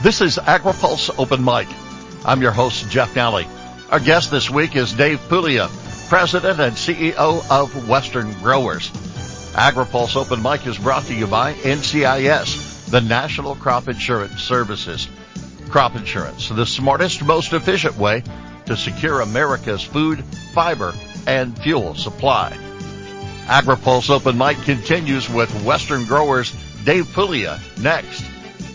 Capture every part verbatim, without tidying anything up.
This is AgriPulse Open Mic. I'm your host, Jeff Nally. Our guest this week is Dave Puglia, President and C E O of Western Growers. AgriPulse Open Mic is brought to you by N C I S, the National Crop Insurance Services. Crop insurance, the smartest, most efficient way to secure America's food, fiber, and fuel supply. AgriPulse Open Mic continues with Western Growers' Dave Puglia next.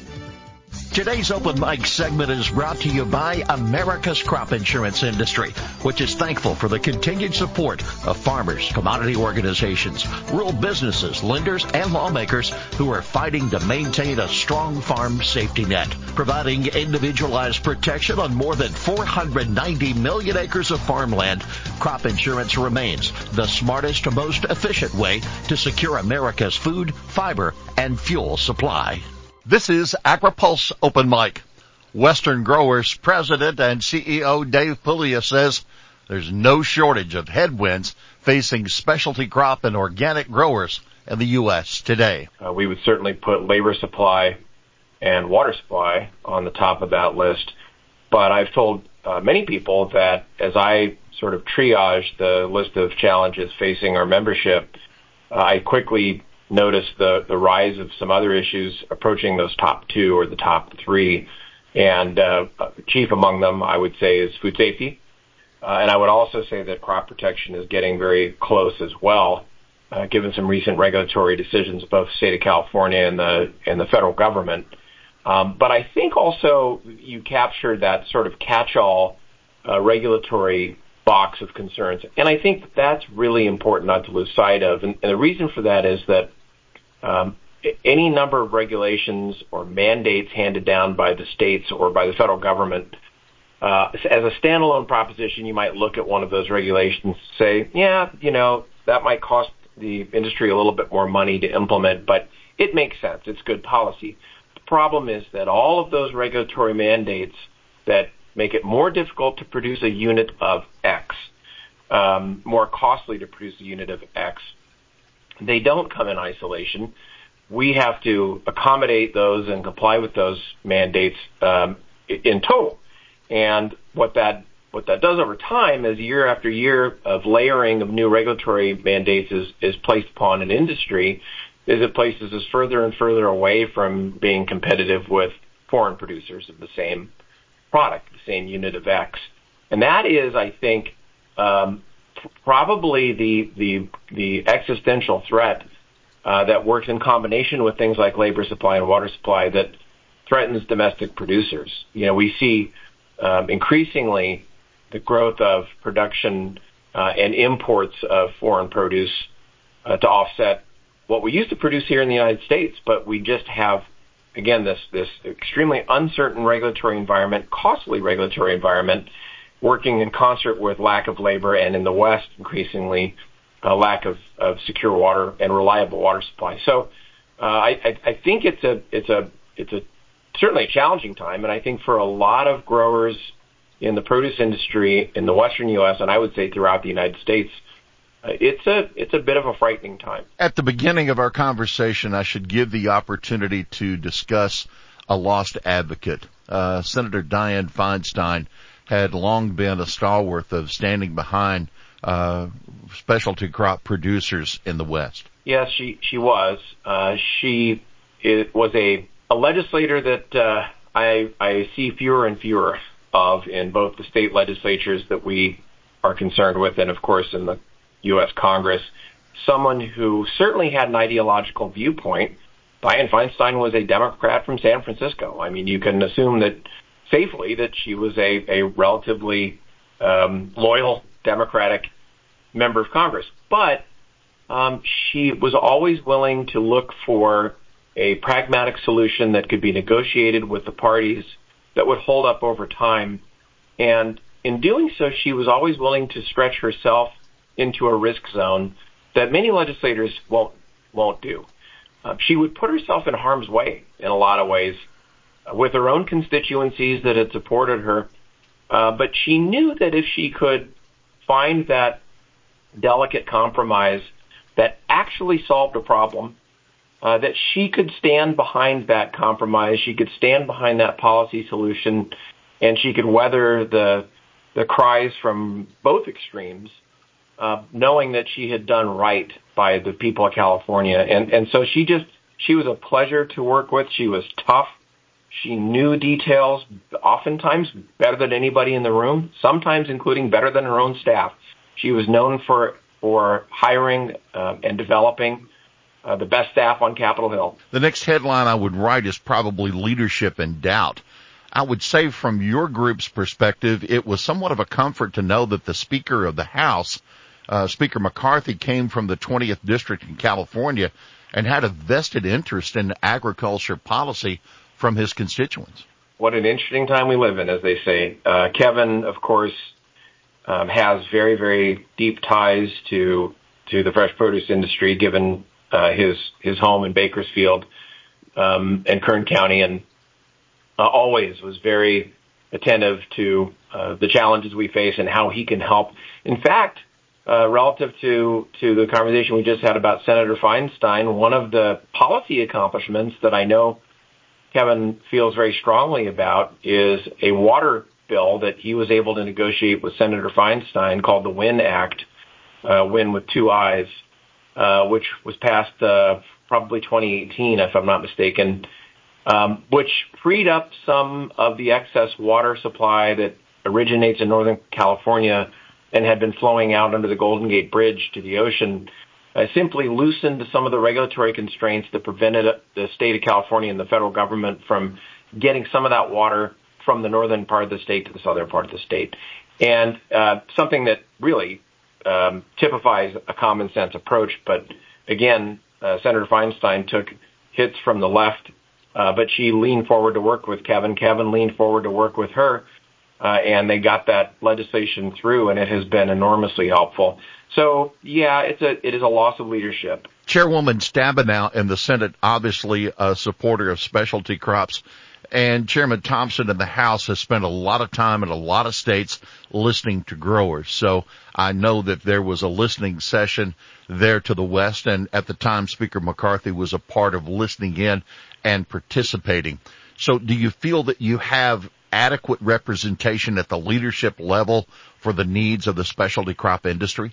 Today's Open Mic segment is brought to you by America's crop insurance industry, which is thankful for the continued support of farmers, commodity organizations, rural businesses, lenders, and lawmakers who are fighting to maintain a strong farm safety net, providing individualized protection on more than four hundred ninety million acres of farmland. Crop insurance remains the smartest, most efficient way to secure America's food, fiber, and fuel supply. This is AgriPulse Open Mic. Western Growers President and C E O Dave Puglia says there's no shortage of headwinds facing specialty crop and organic growers in the U S today. Uh, we would certainly put labor supply and water supply on the top of that list. But I've told uh, many people that as I sort of triage the list of challenges facing our membership, uh, I quickly notice the, the rise of some other issues approaching those top two or the top three. And uh, chief among them, I would say, is food safety. Uh, and I would also say that crop protection is getting very close as well, uh, given some recent regulatory decisions, both the state of California and the, and the federal government. Um, but I think also you captured that sort of catch-all uh, regulatory box of concerns. And I think that's really important not to lose sight of. And, and the reason for that is that Um, any number of regulations or mandates handed down by the states or by the federal government, uh, as a standalone proposition, you might look at one of those regulations and say, yeah, you know, that might cost the industry a little bit more money to implement, but it makes sense. It's good policy. The problem is that all of those regulatory mandates that make it more difficult to produce a unit of X, um, more costly to produce a unit of X, they don't come in isolation. We have to accommodate those and comply with those mandates um, in total. And what that what that does over time is year after year of layering of new regulatory mandates is, is placed upon an industry, is it places us further and further away from being competitive with foreign producers of the same product, the same unit of X. And that is, I think, um, probably the the the existential threat uh, that works in combination with things like labor supply and water supply that threatens domestic producers. You know, we see um, increasingly the growth of production uh, and imports of foreign produce uh, to offset what we used to produce here in the United States, but we just have, again, this this extremely uncertain regulatory environment, costly regulatory environment, working in concert with lack of labor, and in the West, increasingly, a lack of, of secure water and reliable water supply. So, uh, I, I think it's a it's a it's a certainly a challenging time, and I think for a lot of growers in the produce industry in the Western U S, and I would say throughout the United States, uh, it's a it's a bit of a frightening time. At the beginning of our conversation, I should give the opportunity to discuss a lost advocate. Uh, Senator Dianne Feinstein had long been a stalwart of standing behind uh, specialty crop producers in the West. Yes, she she was. Uh, she it was a, a legislator that uh, I I see fewer and fewer of in both the state legislatures that we are concerned with, and of course in the U S Congress. Someone who certainly had an ideological viewpoint. Dianne Feinstein was a Democrat from San Francisco. I mean, you can assume that safely that she was a, a relatively um, loyal Democratic member of Congress. But um, she was always willing to look for a pragmatic solution that could be negotiated with the parties that would hold up over time. And in doing so, she was always willing to stretch herself into a risk zone that many legislators won't won't do. Uh, she would put herself in harm's way in a lot of ways uh, with her own constituencies that had supported her. Uh, but she knew that if she could find that delicate compromise that actually solved a problem uh, that she could stand behind that compromise, she could stand behind that policy solution, and she could weather the the cries from both extremes, uh, knowing that she had done right by the people of California. And, and so she just, she was a pleasure to work with. She was tough. She knew details, oftentimes better than anybody in the room, sometimes including better than her own staff. She was known for, for hiring uh, and developing uh, the best staff on Capitol Hill. The next headline I would write is probably Leadership in Doubt. I would say from your group's perspective, it was somewhat of a comfort to know that the Speaker of the House, uh, Speaker McCarthy, came from the twentieth District in California and had a vested interest in agriculture policy from his constituents. What an interesting time we live in, as they say. Uh, Kevin, of course, um, has very, very deep ties to to the fresh produce industry, given uh, his his home in Bakersfield um, and Kern County, and Uh, always was very attentive to uh, the challenges we face and how he can help. In fact, uh, relative to, to the conversation we just had about Senator Feinstein, one of the policy accomplishments that I know Kevin feels very strongly about is a water bill that he was able to negotiate with Senator Feinstein called the WIN Act, uh, WIN with two I's, uh, which was passed uh, probably twenty eighteen, if I'm not mistaken. Um, which freed up some of the excess water supply that originates in Northern California and had been flowing out under the Golden Gate Bridge to the ocean, uh, simply loosened some of the regulatory constraints that prevented the state of California and the federal government from getting some of that water from the northern part of the state to the southern part of the state. And uh, something that really um, typifies a common sense approach. But again, uh, Senator Feinstein took hits from the left, Uh, but she leaned forward to work with Kevin. Kevin leaned forward to work with her, uh, and they got that legislation through, and it has been enormously helpful. So, yeah, it's a it is a loss of leadership. Chairwoman Stabenow in the Senate, obviously a supporter of specialty crops, and Chairman Thompson in the House has spent a lot of time in a lot of states listening to growers. So I know that there was a listening session there to the west, and at the time Speaker McCarthy was a part of listening in and participating. So do you feel that you have adequate representation at the leadership level for the needs of the specialty crop industry?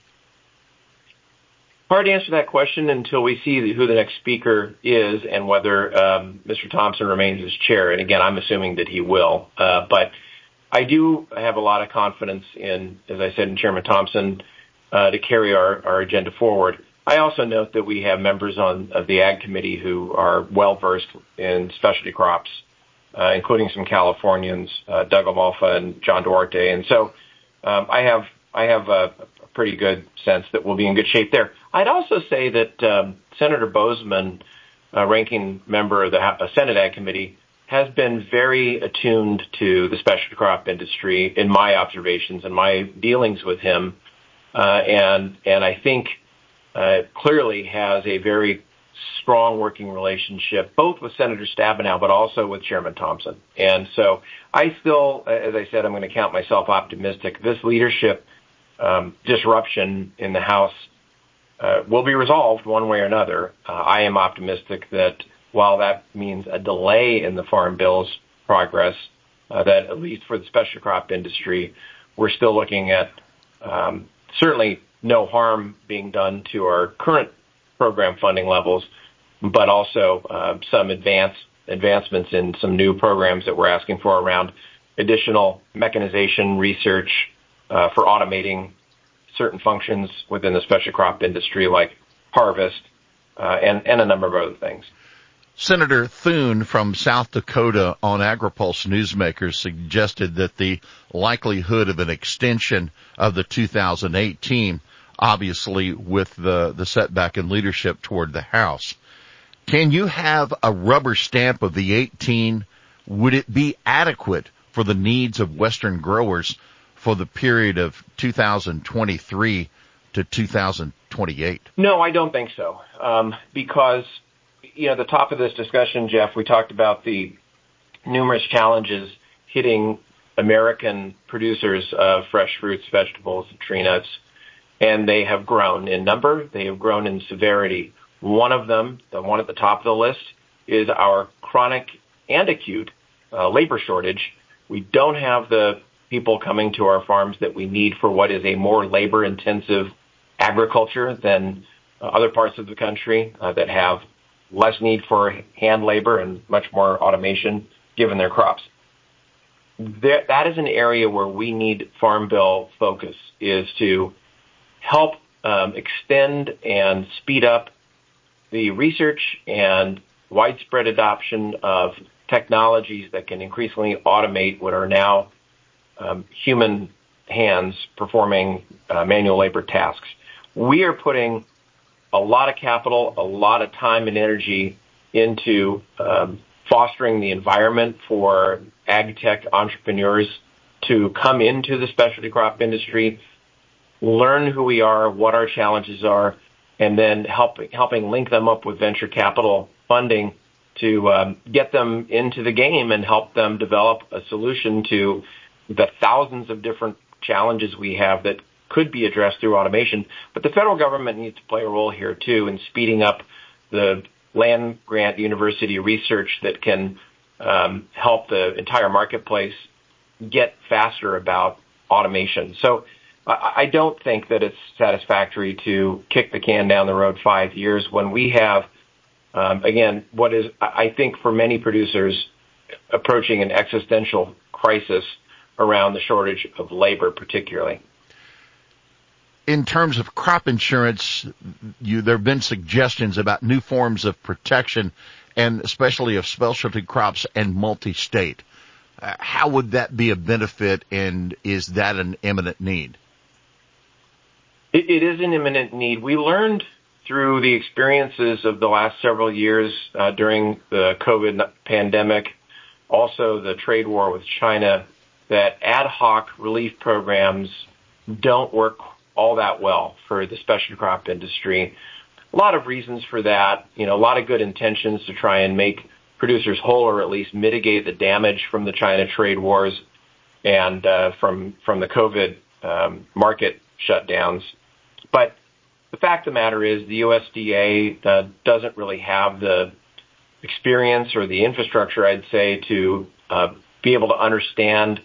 Hard to answer that question until we see who the next speaker is and whether um, Mister Thompson remains as chair. And again, I'm assuming that he will. Uh, but I do have a lot of confidence in, as I said, in Chairman Thompson uh, to carry our, our agenda forward. I also note that we have members on of the Ag Committee who are well-versed in specialty crops, uh, including some Californians, uh, Doug Amalfa and John Duarte. And so um, I have I have a, a pretty good sense that we'll be in good shape there. I'd also say that um, Senator Bozeman, uh, ranking member of the uh, Senate Ag Committee, has been very attuned to the specialty crop industry in my observations and my dealings with him. Uh, and and I think Uh, clearly has a very strong working relationship, both with Senator Stabenow, but also with Chairman Thompson. And so I still, as I said, I'm going to count myself optimistic. This leadership um, disruption in the House uh, will be resolved one way or another. Uh, I am optimistic that while that means a delay in the Farm Bill's progress, uh, that at least for the special crop industry, we're still looking at um, certainly no harm being done to our current program funding levels, but also uh, some advance advancements in some new programs that we're asking for around additional mechanization research uh, for automating certain functions within the special crop industry, like harvest uh, and, and a number of other things. Senator Thune from South Dakota on AgriPulse Newsmakers suggested that the likelihood of an extension of the two thousand eighteen, obviously with the, the setback in leadership toward the House. Can you have a rubber stamp of the eighteen? Would it be adequate for the needs of Western growers for the period of two thousand twenty-three to two thousand twenty-eight? No, I don't think so. Um, because, you know, at the top of this discussion, Jeff, we talked about the numerous challenges hitting American producers of fresh fruits, vegetables, and tree nuts. And they have grown in number. They have grown in severity One of them, the one at the top of the list, is our chronic and acute uh, labor shortage. We don't have the people coming to our farms that we need for what is a more labor-intensive agriculture than uh, other parts of the country uh, that have less need for hand labor and much more automation given their crops. There, that is an area where we need Farm Bill focus, is to help um, extend and speed up the research and widespread adoption of technologies that can increasingly automate what are now um, human hands performing uh, manual labor tasks. We are putting a lot of capital, a lot of time and energy into um, fostering the environment for ag tech entrepreneurs to come into the specialty crop industry, learn who we are, what our challenges are, and then help, helping link them up with venture capital funding to um, get them into the game and help them develop a solution to the thousands of different challenges we have that could be addressed through automation. But the federal government needs to play a role here, too, in speeding up the land-grant university research that can um, help the entire marketplace get faster about automation. So I, I don't think that it's satisfactory to kick the can down the road five years when we have, um, again, what is, I think, for many producers, approaching an existential crisis around the shortage of labor, particularly. In terms of crop insurance, you, there have been suggestions about new forms of protection, and especially of specialty crops and multi-state. Uh, how would that be a benefit, and is that an imminent need? It, it is an imminent need. We learned through the experiences of the last several years uh, during the COVID pandemic, also the trade war with China, that ad hoc relief programs don't work all that well for the specialty crop industry. A lot of reasons for that, you know, a lot of good intentions to try and make producers whole, or at least mitigate the damage from the China trade wars and uh, from from the COVID um, market shutdowns. But the fact of the matter is the U S D A uh, doesn't really have the experience or the infrastructure, I'd say, to uh, be able to understand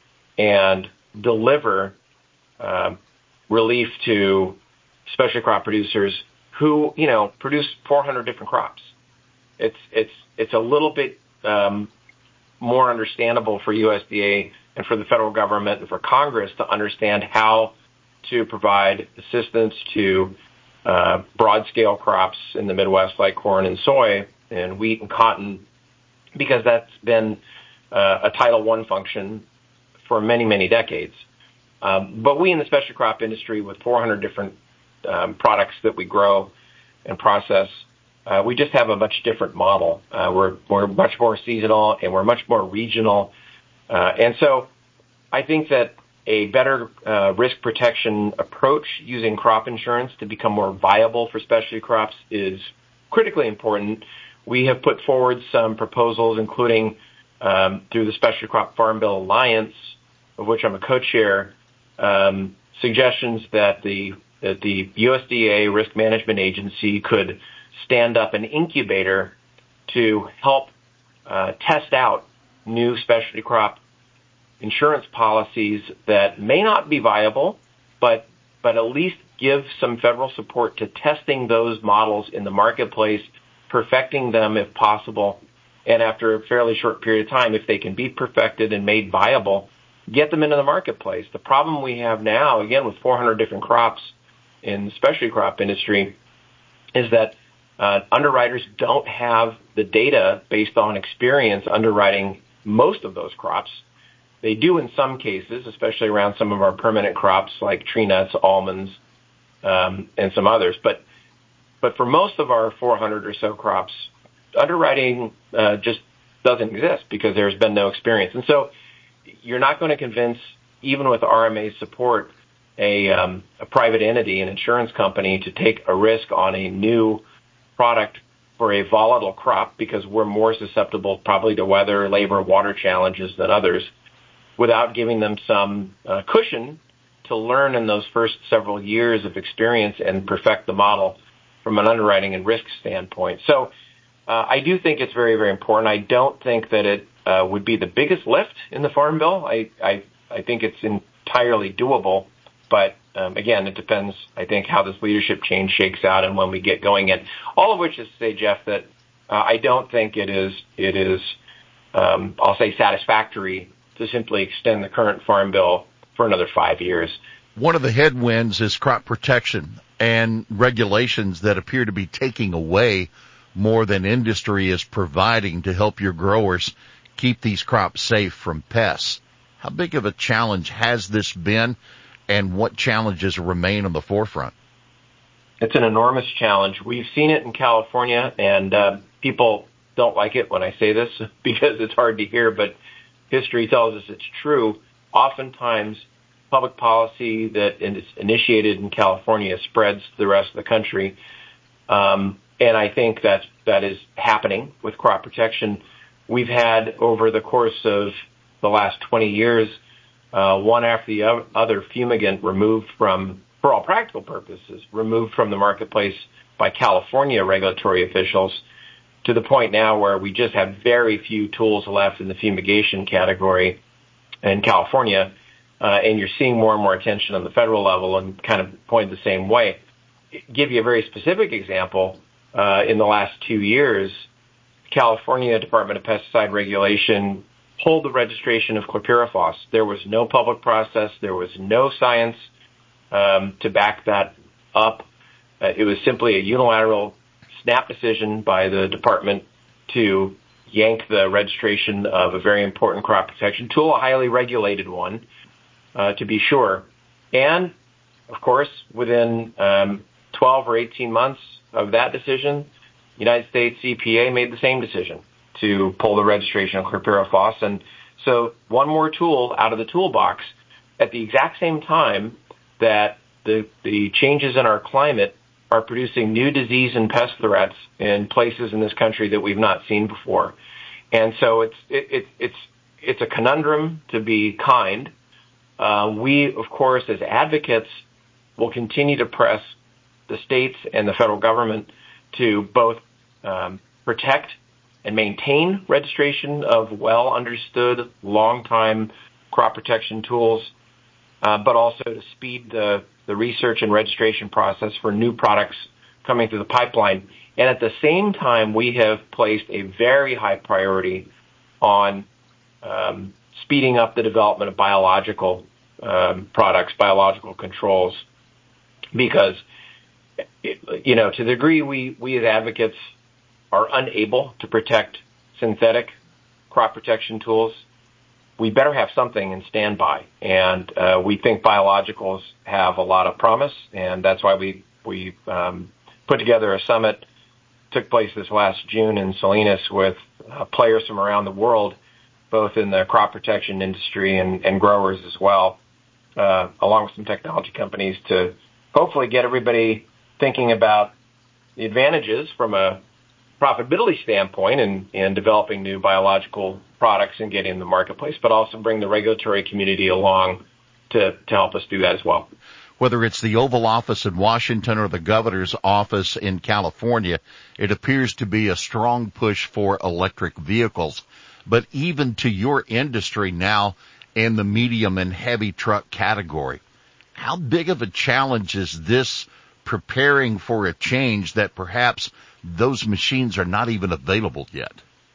and deliver uh, relief to specialty crop producers who, you know, produce four hundred different crops. It's it's it's a little bit um, more understandable for U S D A and for the federal government and for Congress to understand how to provide assistance to uh, broad-scale crops in the Midwest like corn and soy and wheat and cotton, because that's been uh, a Title one function for many, many decades. Um, but we in the specialty crop industry, with four hundred different um, products that we grow and process, uh, we just have a much different model. Uh, we're we're much more seasonal and we're much more regional, uh, and so I think that a better uh, risk protection approach using crop insurance to become more viable for specialty crops is critically important. We have put forward some proposals, including um, through the Specialty Crop Farm Bill Alliance, of which I'm a co-chair, um, suggestions that the that the U S D A Risk Management Agency could stand up an incubator to help uh, test out new specialty crop insurance policies that may not be viable, but but at least give some federal support to testing those models in the marketplace, perfecting them if possible, and after a fairly short period of time, if they can be perfected and made viable, get them into the marketplace. The problem we have now, again, with four hundred different crops in the specialty crop industry, is that uh, underwriters don't have the data based on experience underwriting most of those crops. They do in some cases, especially around some of our permanent crops like tree nuts, almonds, um, and some others. But but for most of our four hundred or so crops, underwriting uh, just doesn't exist because there's been no experience. And so you're not going to convince, even with R M A support, a, um, a private entity, an insurance company, to take a risk on a new product for a volatile crop, because we're more susceptible probably to weather, labor, water challenges than others, without giving them some uh, cushion to learn in those first several years of experience and perfect the model. from an underwriting and risk standpoint. So uh, I do think it's very, very important. I don't think that it uh, would be the biggest lift in the Farm Bill. I, I, I think it's entirely doable. But um, again, it depends, I think, how this leadership change shakes out and when we get going. And all of which is to say, Jeff, that uh, I don't think it is, it is um, I'll say, satisfactory to simply extend the current Farm Bill for another five years. One of the headwinds is crop protection and regulations that appear to be taking away more than industry is providing to help your growers keep these crops safe from pests. How big of a challenge has this been, and what challenges remain on the forefront? It's an enormous challenge. We've seen it in California, and uh, people don't like it when I say this because it's hard to hear, but history tells us it's true. Oftentimes, public policy that is initiated in California spreads to the rest of the country, um, and I think that's, that is happening with crop protection. We've had, over the course of the last twenty years, uh, one after the other fumigant removed from, for all practical purposes, removed from the marketplace by California regulatory officials, to the point now where we just have very few tools left in the fumigation category in California, uh, and you're seeing more and more attention on the federal level and kind of point the same way. Give you a very specific example. Uh, in the last two years, California Department of Pesticide Regulation pulled the registration of chlorpyrifos. There was no public process. There was no science um, to back that up. Uh, it was simply a unilateral snap decision by the department to yank the registration of a very important crop protection tool, a highly regulated one, uh, to be sure. And, of course, within um, twelve or eighteen months of that decision, the United States E P A made the same decision to pull the registration of chlorpyrifos. And so one more tool out of the toolbox at the exact same time that the, the changes in our climate are producing new disease and pest threats in places in this country that we've not seen before. And so it's, it, it, it's, it's a conundrum, to be kind. Uh, we, of course, as advocates, will continue to press the states and the federal government to both um, protect and maintain registration of well-understood, long-time crop protection tools, uh, but also to speed the, the research and registration process for new products coming through the pipeline. And at the same time, we have placed a very high priority on um, speeding up the development of biological um, products, biological controls, because, it, you know, to the degree we, we as advocates are unable to protect synthetic crop protection tools, we better have something in standby. And uh, we think biologicals have a lot of promise, and that's why we we um, put together a summit. Took place this last June in Salinas with uh, players from around the world, both in the crop protection industry and, and growers as well, uh, along with some technology companies, to hopefully get everybody thinking about the advantages from a profitability standpoint in, in developing new biological products and getting in the marketplace, but also bring the regulatory community along to, to help us do that as well. Whether it's the Oval Office in Washington or the governor's office in California, it appears to be a strong push for electric vehicles. But even to your industry now in the medium and heavy truck category, how big of a challenge is this preparing for a change that perhaps those machines are not even available yet?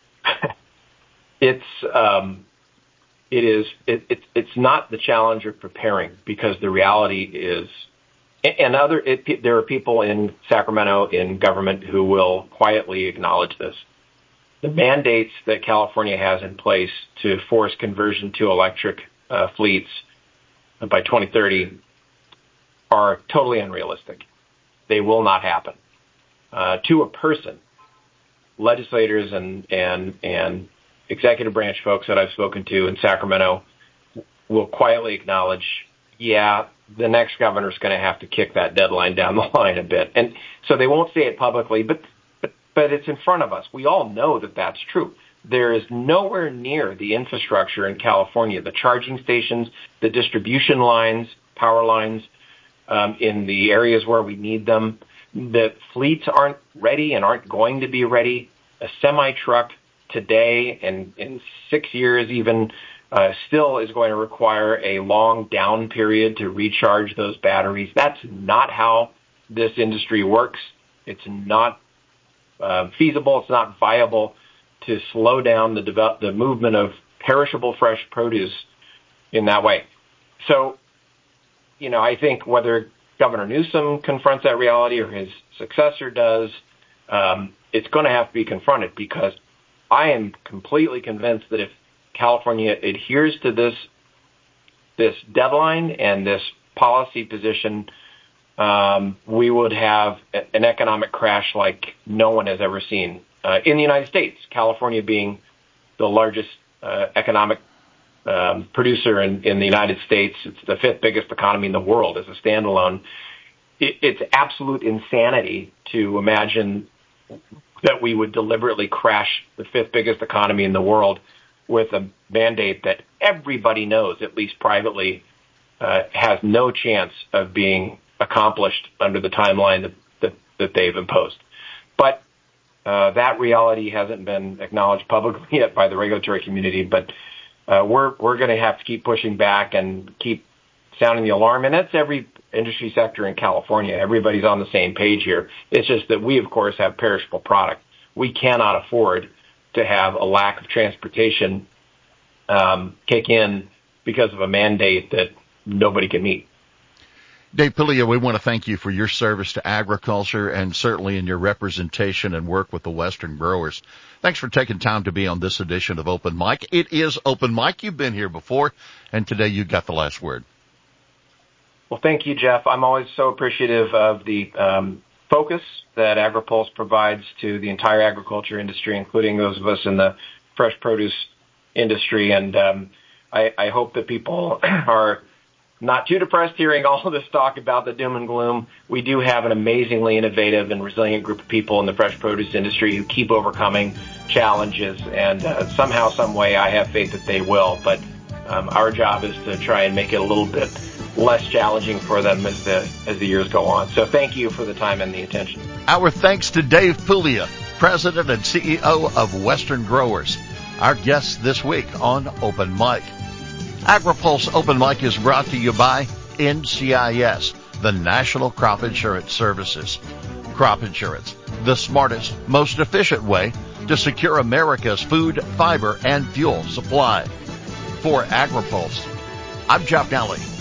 It's um, it is it, it, it's not the challenge of preparing, because the reality is, and other it, there are people in Sacramento in government who will quietly acknowledge this. The mandates that California has in place to force conversion to electric uh, fleets by twenty thirty are totally unrealistic. They will not happen. Uh, to a person, legislators and, and, and executive branch folks that I've spoken to in Sacramento will quietly acknowledge, yeah, the next governor's going to have to kick that deadline down the line a bit. And so they won't say it publicly, but, but, but it's in front of us. We all know that that's true. There is nowhere near the infrastructure in California, the charging stations, the distribution lines, power lines, um, in the areas where we need them, the fleets aren't ready and aren't going to be ready. A semi-truck today and in six years even uh, still is going to require a long down period to recharge those batteries. That's not how this industry works. It's not uh, feasible. It's not viable to slow down the develop, the movement of perishable fresh produce in that way. So, you know, I think whether Governor Newsom confronts that reality or his successor does, um, it's going to have to be confronted, because I am completely convinced that if California adheres to this this deadline and this policy position, um, we would have an economic crash like no one has ever seen uh, in the United States. California being the largest uh, economic um, producer in, in the United States, it's the fifth biggest economy in the world as a standalone. It, it's absolute insanity to imagine that we would deliberately crash the fifth biggest economy in the world with a mandate that everybody knows, at least privately, uh, has no chance of being accomplished under the timeline that, that, that they've imposed. But uh, that reality hasn't been acknowledged publicly yet by the regulatory community, but uh, we're we're going to have to keep pushing back and keep sounding the alarm, and that's every industry sector in California. Everybody's on the same page here. It's just that we, of course, have perishable product. We cannot afford to have a lack of transportation um, kick in because of a mandate that nobody can meet. Dave Puglia, we want to thank you for your service to agriculture and certainly in your representation and work with the Western growers. Thanks for taking time to be on this edition of Open Mic. It is Open Mic. You've been here before, and today you got the last word. Well, thank you, Jeff. I'm always so appreciative of the um, focus that AgriPulse provides to the entire agriculture industry, including those of us in the fresh produce industry. And um, I, I hope that people are not too depressed hearing all of this talk about the doom and gloom. We do have an amazingly innovative and resilient group of people in the fresh produce industry who keep overcoming challenges, and uh, somehow, some way, I have faith that they will. But um, our job is to try and make it a little bit less challenging for them as the as the years go on. So thank you for the time and the attention. Our thanks to Dave Puglia, President and C E O of Western Growers, our guest this week on Open Mic. AgriPulse Open Mic is brought to you by N C I S, the National Crop Insurance Services. Crop insurance, the smartest, most efficient way to secure America's food, fiber, and fuel supply. For AgriPulse, I'm Jeff Nally.